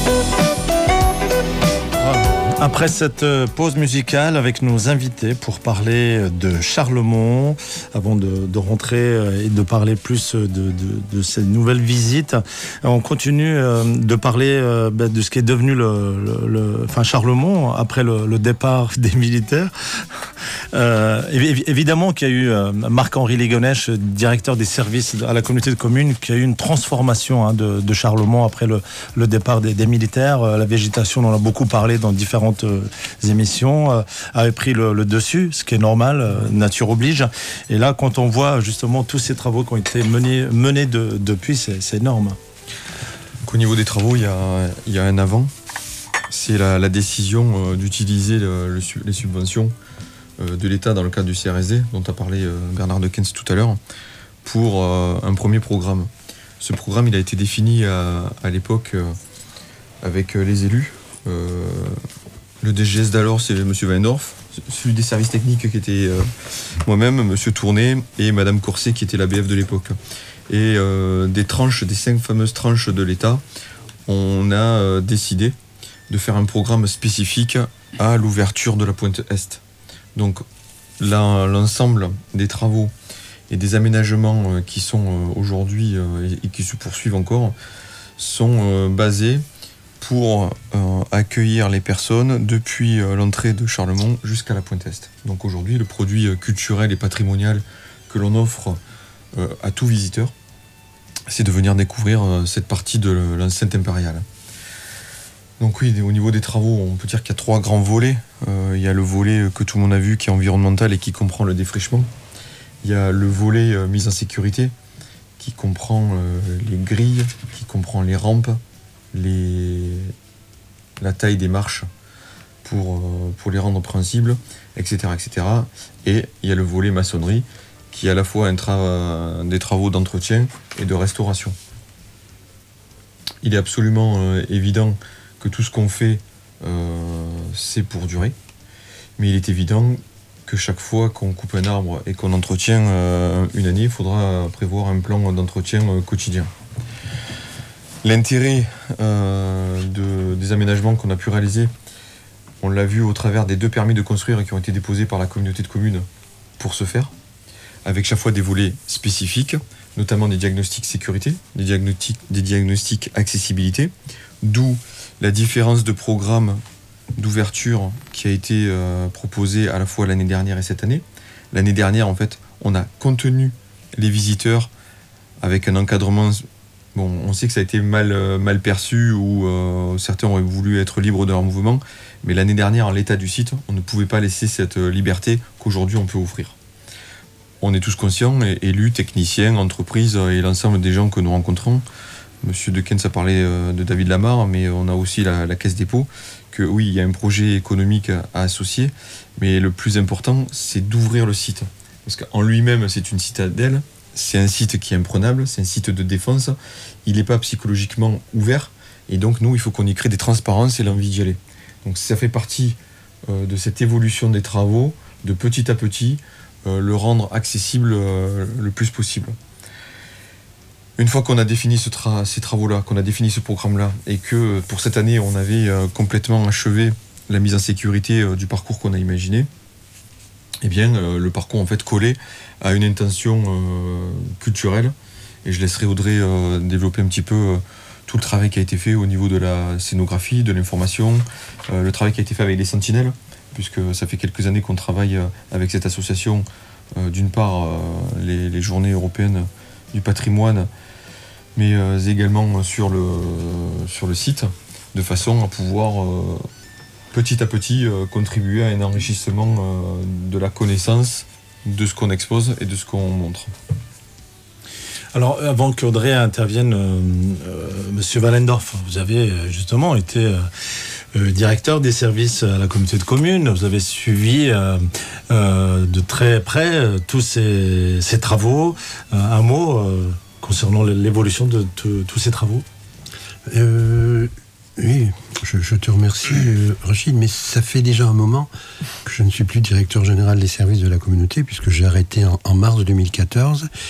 Après cette pause musicale avec nos invités pour parler de Charlemont, avant de rentrer et de parler plus de ces nouvelles visites, on continue de parler de ce qui est devenu Charlemont après le départ des militaires. Évidemment qu'il y a eu Marc-Henri Légonèche, directeur des services à la communauté de communes, qui a eu une transformation de Charlemont après le départ des militaires. La végétation, on en a beaucoup parlé dans différentes émissions, avait pris le dessus, ce qui est normal, nature oblige. Et là, quand on voit justement tous ces travaux qui ont été menés depuis, c'est énorme. Donc, au niveau des travaux, il y a un avant. C'est la décision d'utiliser les subventions de l'État dans le cadre du CRSD, dont a parlé Bernard Dekens tout à l'heure, pour un premier programme. Ce programme, il a été défini à l'époque avec les élus. Le DGS d'alors, c'est M. Weindorf, celui des services techniques qui était moi-même, M. Tourné et Mme Corset qui était la BF de l'époque. Et des 5 fameuses tranches de l'État, on a décidé de faire un programme spécifique à l'ouverture de la pointe Est. Donc là, l'ensemble des travaux et des aménagements qui sont aujourd'hui et qui se poursuivent encore sont basés pour accueillir les personnes depuis l'entrée de Charlemont jusqu'à la pointe Est. Donc aujourd'hui, le produit culturel et patrimonial que l'on offre à tout visiteur, c'est de venir découvrir cette partie de l'enceinte impériale. Donc oui, au niveau des travaux, on peut dire qu'il y a 3 grands volets. Il y a le volet que tout le monde a vu qui est environnemental et qui comprend le défrichement. Il y a le volet mise en sécurité qui comprend les grilles, qui comprend les rampes, la taille des marches pour les rendre préhensibles, etc., etc. Et il y a le volet maçonnerie qui est à la fois des travaux d'entretien et de restauration. Il est absolument évident que tout ce qu'on fait, c'est pour durer, mais il est évident que chaque fois qu'on coupe un arbre et qu'on entretient une année, il faudra prévoir un plan d'entretien quotidien. L'intérêt des aménagements qu'on a pu réaliser, on l'a vu au travers des 2 permis de construire qui ont été déposés par la communauté de communes pour ce faire, avec chaque fois des volets spécifiques, notamment des diagnostics sécurité, des diagnostics accessibilité, d'où la différence de programme d'ouverture qui a été proposée à la fois l'année dernière et cette année. L'année dernière, en fait, on a contenu les visiteurs avec un encadrement. Bon, on sait que ça a été mal perçu ou certains auraient voulu être libres de leur mouvement, mais l'année dernière, en l'état du site, on ne pouvait pas laisser cette liberté qu'aujourd'hui on peut offrir. On est tous conscients, élus, techniciens, entreprises et l'ensemble des gens que nous rencontrons. Monsieur Dekens a parlé de David Lamarre, mais on a aussi la Caisse Dépôt, que oui, il y a un projet économique à associer, mais le plus important, c'est d'ouvrir le site. Parce qu'en lui-même, c'est une citadelle, c'est un site qui est imprenable, c'est un site de défense, il n'est pas psychologiquement ouvert, et donc nous, il faut qu'on y crée des transparences et l'envie d'y aller. Donc ça fait partie de cette évolution des travaux, de petit à petit, le rendre accessible le plus possible. Une fois qu'on a défini ces travaux-là, qu'on a défini ce programme-là, et que pour cette année, on avait complètement achevé la mise en sécurité du parcours qu'on a imaginé, eh bien, le parcours en fait collait à une intention culturelle. Et je laisserai Audrey développer un petit peu tout le travail qui a été fait au niveau de la scénographie, de l'information, le travail qui a été fait avec les sentinelles, puisque ça fait quelques années qu'on travaille avec cette association, d'une part les journées européennes du patrimoine, mais également sur le site, de façon à pouvoir petit à petit contribuer à un enrichissement de la connaissance de ce qu'on expose et de ce qu'on montre. Alors, avant qu'Audrey intervienne, Monsieur Wallendorf, vous avez justement été directeur des services à la communauté de communes. Vous avez suivi de très près tous ces travaux. Un mot concernant l'évolution de tous ces travaux. Oui, je te remercie, Rachid, mais ça fait déjà un moment que je ne suis plus directeur général des services de la communauté, puisque j'ai arrêté en mars 2014.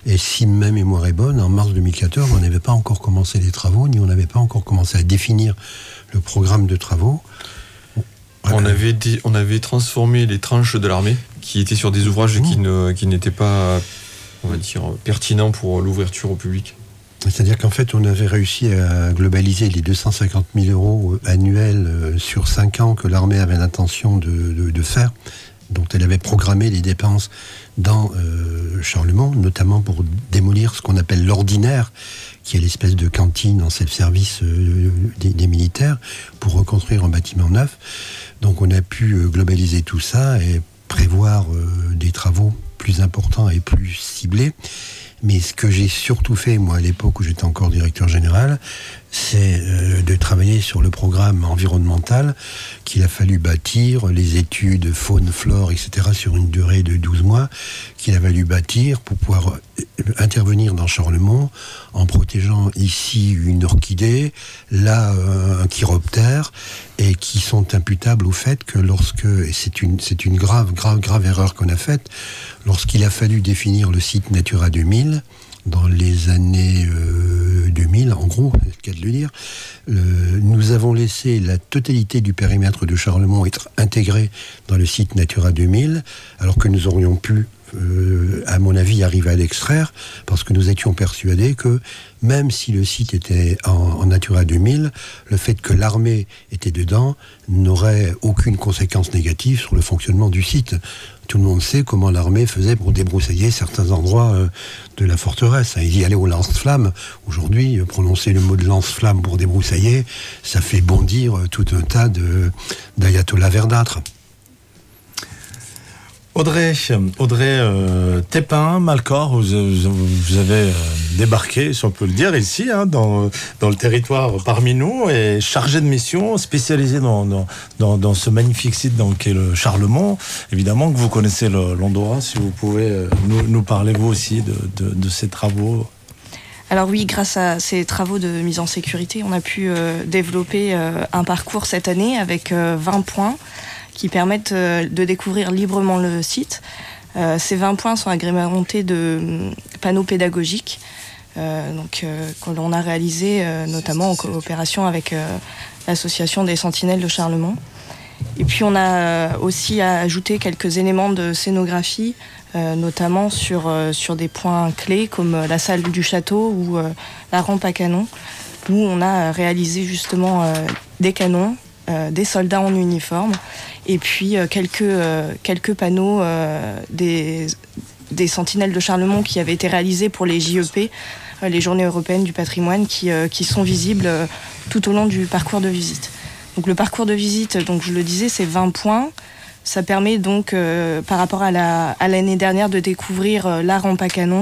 Et si ma mémoire est bonne, en mars 2014, on n'avait pas encore commencé les travaux, ni on n'avait pas encore commencé à définir le programme de travaux. On avait transformé les tranches de l'armée qui étaient sur des ouvrages qui n'étaient pas, on va dire, pertinents pour l'ouverture au public. C'est-à-dire qu'en fait, on avait réussi à globaliser les 250 000 euros annuels sur 5 ans que l'armée avait l'intention de faire, dont elle avait programmé les dépenses dans Charlemont, notamment pour démolir ce qu'on appelle l'ordinaire, qui est l'espèce de cantine en self-service des militaires, pour reconstruire un bâtiment neuf. Donc on a pu globaliser tout ça et prévoir des travaux plus importants et plus ciblés. Mais ce que j'ai surtout fait, moi, à l'époque où j'étais encore directeur général, c'est de travailler sur le programme environnemental qu'il a fallu bâtir, les études faune, flore, etc., sur une durée de 12 mois, qu'il a fallu bâtir pour pouvoir intervenir dans Charlemont en protégeant ici une orchidée, là un chiroptère, et qui sont imputables au fait que et c'est une grave erreur qu'on a faite, lorsqu'il a fallu définir le site Natura 2000, dans les années 2000, en gros, c'est le cas de le dire, nous avons laissé la totalité du périmètre de Charlemont être intégré dans le site Natura 2000, alors que nous aurions pu, à mon avis, arriver à l'extraire, parce que nous étions persuadés que, même si le site était en Natura 2000, le fait que l'armée était dedans n'aurait aucune conséquence négative sur le fonctionnement du site. Tout le monde sait comment l'armée faisait pour débroussailler certains endroits de la forteresse. Ils y allaient au lance-flammes. Aujourd'hui, prononcer le mot de lance-flamme pour débroussailler, ça fait bondir tout un tas d'ayatollahs verdâtres. Audrey Tépin-Malcor, vous avez débarqué, si on peut le dire, ici, dans le territoire parmi nous, et chargé de mission, spécialisé dans ce magnifique site qu'est le Charlemont. Évidemment que vous connaissez l'endroit, si vous pouvez nous parler vous aussi de ces travaux. Alors oui, grâce à ces travaux de mise en sécurité, on a pu développer un parcours cette année avec 20 points qui permettent de découvrir librement le site. Ces 20 points sont agrémentés de panneaux pédagogiques que l'on a réalisés notamment en coopération avec l'association des Sentinelles de Charlemont. Et puis on a aussi ajouté quelques éléments de scénographie, notamment sur des points clés comme la salle du château ou la rampe à canon, où on a réalisé justement des canons, des soldats en uniforme, et puis quelques panneaux des Sentinelles de Charlemont qui avaient été réalisés pour les JEP, les Journées européennes du patrimoine, qui sont visibles tout au long du parcours de visite. Donc le parcours de visite, donc je le disais, c'est 20 points. Ça permet donc, par rapport à l'année dernière, de découvrir la rampe à canon,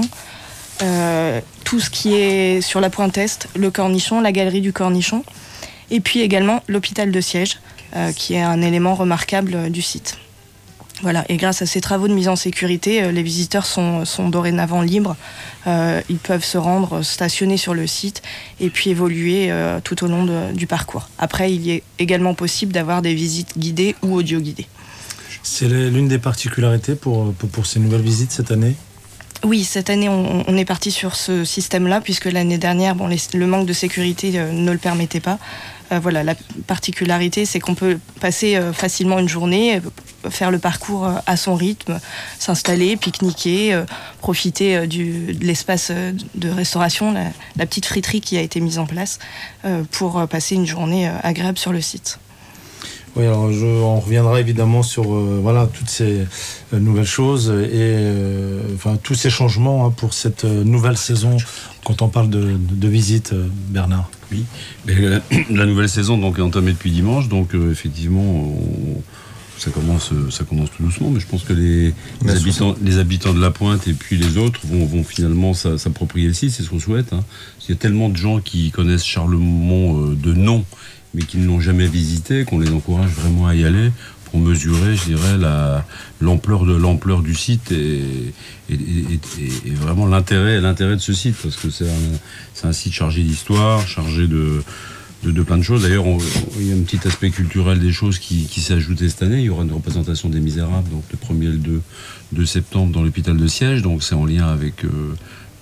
tout ce qui est sur la pointe Est, le Cornichon, la galerie du Cornichon, et puis également l'hôpital de siège, qui est un élément remarquable du site. Voilà, et grâce à ces travaux de mise en sécurité, les visiteurs sont dorénavant libres. Ils peuvent se rendre, stationner sur le site et puis évoluer tout au long du parcours. Après, il est également possible d'avoir des visites guidées ou audio-guidées. C'est l'une des particularités pour ces nouvelles visites cette année ? Oui, cette année, on est parti sur ce système-là, puisque l'année dernière, le manque de sécurité ne le permettait pas. Voilà, la particularité, c'est qu'on peut passer facilement une journée, faire le parcours à son rythme, s'installer, pique-niquer, profiter de l'espace de restauration, la petite friterie qui a été mise en place, pour passer une journée agréable sur le site. Oui, alors on reviendra évidemment sur toutes ces nouvelles choses et tous ces changements pour cette nouvelle saison quand on parle de visite, Bernard. Oui, mais la nouvelle saison donc, est entamée depuis dimanche, donc effectivement ça commence tout doucement, mais je pense que les habitants de la Pointe et puis les autres vont finalement s'approprier le site, c'est ce qu'on souhaite. Il y a tellement de gens qui connaissent Charlemont de nom, mais qui ne l'ont jamais visité, qu'on les encourage vraiment à y aller pour mesurer, je dirais, l'ampleur du site et vraiment l'intérêt de ce site, parce que c'est un site chargé d'histoire, chargé de plein de choses. D'ailleurs, il y a un petit aspect culturel des choses qui s'est ajouté cette année. Il y aura une représentation des Misérables, donc le 1er et le 2 septembre dans l'hôpital de siège, donc c'est en lien avec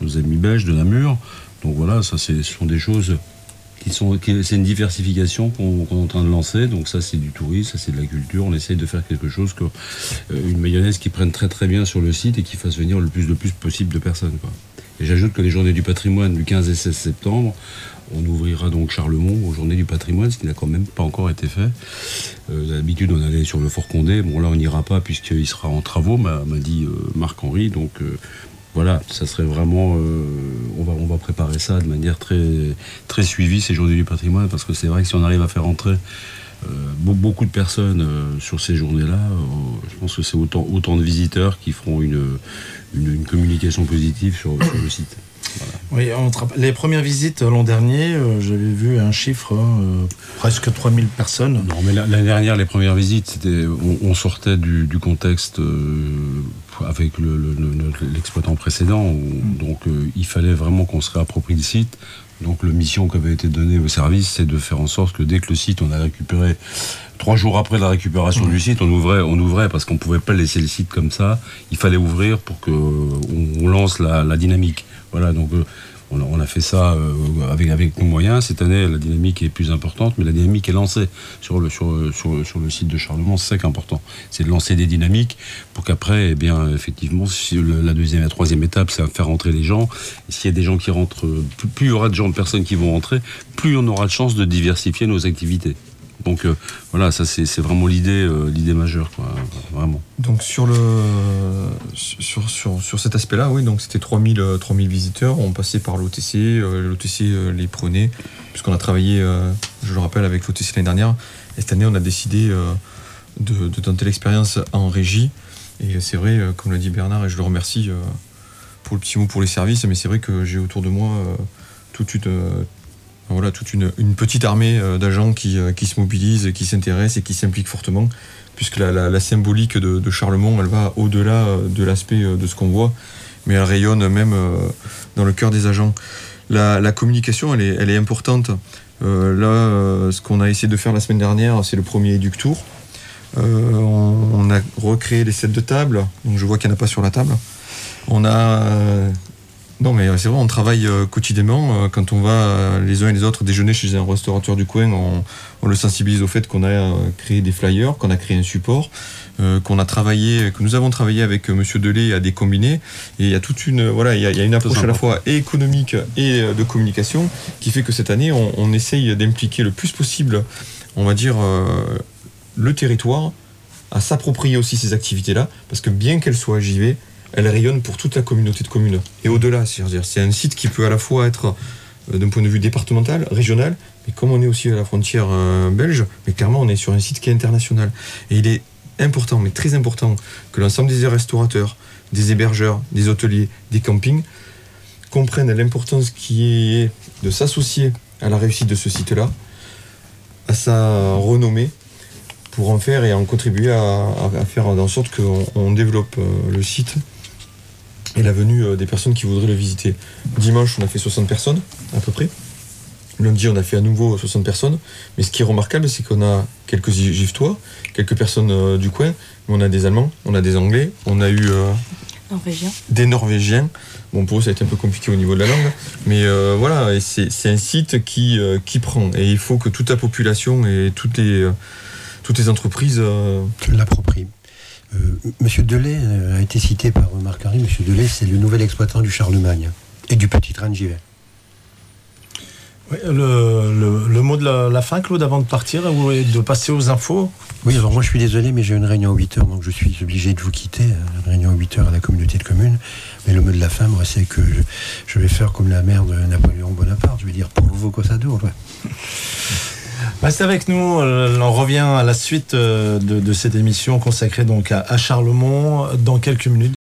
nos amis belges de Namur. Donc voilà, ça ce sont des choses c'est une diversification qu'on est en train de lancer. Donc ça c'est du tourisme, ça c'est de la culture. On essaye de faire quelque chose une mayonnaise qui prenne très très bien sur le site et qui fasse venir le plus possible de personnes, quoi. Et j'ajoute que les journées du patrimoine du 15 et 16 septembre, on ouvrira donc Charlemont aux journées du patrimoine, ce qui n'a quand même pas encore été fait. D'habitude, on allait sur le Fort Condé. Bon, là, on n'ira pas puisqu'il sera en travaux, m'a dit Marc-Henri. Donc, voilà, ça serait vraiment... on va préparer ça de manière très, très suivie, ces journées du patrimoine, parce que c'est vrai que si on arrive à faire entrer beaucoup de personnes sur ces journées-là, je pense que c'est autant de visiteurs qui feront une communication positive sur le site. Oui, Voilà. les premières visites l'an dernier, j'avais vu un chiffre, presque 3000 personnes. Non, mais l'année dernière, les premières visites, on sortait du contexte avec l'exploitant précédent, donc il fallait vraiment qu'on se réapproprie le site. Donc la mission qui avait été donnée au service, c'est de faire en sorte que dès que le site, on a récupéré, 3 jours après la récupération du site, on ouvrait parce qu'on ne pouvait pas laisser le site comme ça. Il fallait ouvrir pour qu'on lance la dynamique. Voilà, donc on a fait ça avec nos moyens. Cette année, la dynamique est plus importante, mais la dynamique est lancée sur le site de Charlemont. C'est ça qui est important, c'est de lancer des dynamiques pour qu'après, eh bien, effectivement, si la deuxième et la troisième étape, c'est à faire rentrer les gens. Et s'il y a des gens qui rentrent, plus il y aura de personnes qui vont rentrer, plus on aura de chances de diversifier nos activités. Donc voilà, ça c'est vraiment l'idée majeure, quoi, vraiment. Donc sur cet aspect-là, oui, donc c'était 3000 visiteurs, on passait par l'OTC, l'OTC les prenait, puisqu'on a travaillé, je le rappelle, avec l'OTC l'année dernière, et cette année on a décidé de tenter l'expérience en régie, et c'est vrai, comme l'a dit Bernard, et je le remercie pour le petit mot pour les services, mais c'est vrai que j'ai autour de moi toute une petite armée d'agents qui se mobilisent, qui s'intéressent et qui s'impliquent fortement, puisque la symbolique de Charlemont, elle va au-delà de l'aspect de ce qu'on voit, mais elle rayonne même dans le cœur des agents. La communication, elle est importante. Ce qu'on a essayé de faire la semaine dernière, c'est le premier Éduc Tour. On a recréé les sets de table, donc je vois qu'il n'y en a pas sur la table. Non, mais c'est vrai, on travaille quotidiennement. Quand on va les uns et les autres déjeuner chez un restaurateur du coin, on le sensibilise au fait qu'on a créé des flyers, qu'on a créé un support, que nous avons travaillé avec Monsieur Delay à des combinés. Et il y a il y a une approche à la fois économique et de communication qui fait que cette année, on essaye d'impliquer le plus possible, on va dire, le territoire à s'approprier aussi ces activités-là, parce que bien qu'elles soient JV, elle rayonne pour toute la communauté de communes. Et au-delà, c'est un site qui peut à la fois être, d'un point de vue départemental, régional, mais comme on est aussi à la frontière belge, mais clairement on est sur un site qui est international. Et il est important, mais très important, que l'ensemble des restaurateurs, des hébergeurs, des hôteliers, des campings, comprennent l'importance qui est de s'associer à la réussite de ce site-là, à sa renommée, pour en faire et en contribuer à faire en sorte qu'on développe le site et la venue des personnes qui voudraient le visiter. Dimanche, on a fait 60 personnes, à peu près. Lundi, on a fait à nouveau 60 personnes. Mais ce qui est remarquable, c'est qu'on a quelques Giftois, quelques personnes du coin, mais on a des Allemands, on a des Anglais, on a eu des Norvégiens. Bon, pour eux, ça a été un peu compliqué au niveau de la langue. Mais voilà, et c'est un site qui prend. Et il faut que toute la population et toutes les entreprises l'approprient. Monsieur Delay a été cité par Marc-Henri. Monsieur Delay, c'est le nouvel exploitant du Charlemagne et du Petit Train de Givet. Oui, le mot de la fin, Claude, avant de partir ou de passer aux infos. Oui, alors moi je suis désolé, mais j'ai une réunion à 8h, donc je suis obligé de vous quitter. Une réunion à 8h à la communauté de communes. Mais le mot de la fin, moi, c'est que je vais faire comme la mère de Napoléon Bonaparte. Je vais dire pour vos cossados. Restez avec nous, on revient à la suite de cette émission consacrée donc à Charlemont dans quelques minutes.